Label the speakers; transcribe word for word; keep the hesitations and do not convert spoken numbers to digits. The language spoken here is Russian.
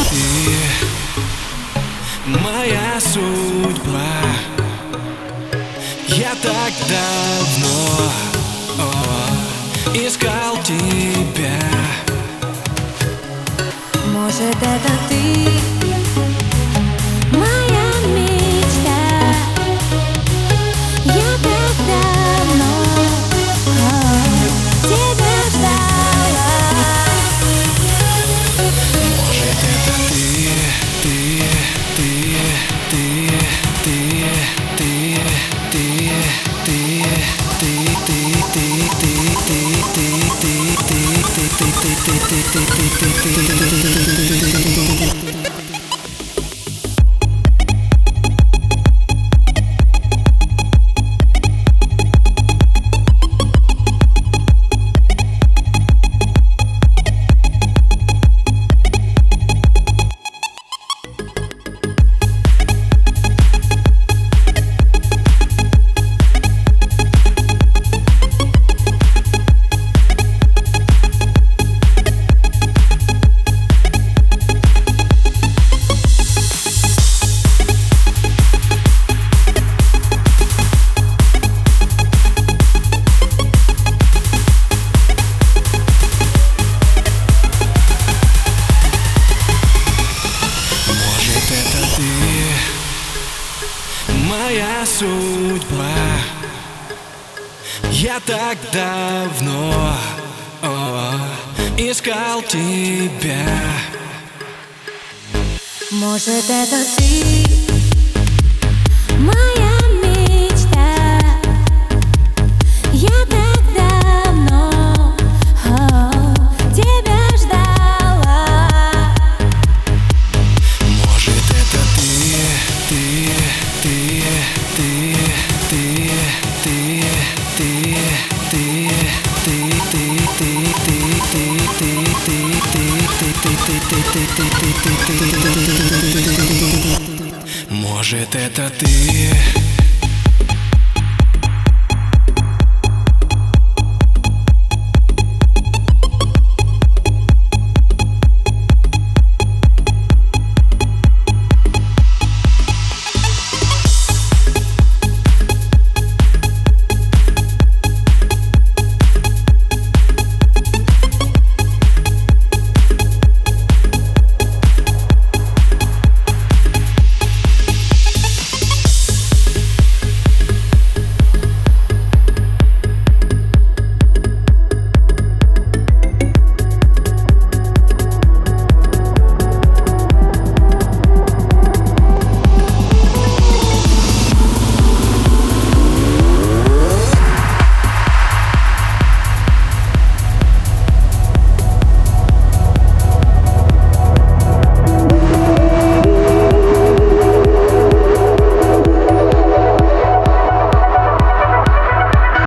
Speaker 1: ты, моя судьба. Я так давно о, искал тебя.
Speaker 2: Может, это ты, моя мечта. Я так давно о, тебя ждала.
Speaker 1: Может, это ты, ты, ты, ты, ты, ты, ты, ты, ты, ты, ты, ты, моя судьба. Я так давно о, искал тебя.
Speaker 2: Может, это ты, моя мечта. Я так давно о, тебя ждала.
Speaker 1: Может, это ты, ты, ты, ты, ты, ты, ты, ты, ты, ты, ты, ты, ты, может, это ты.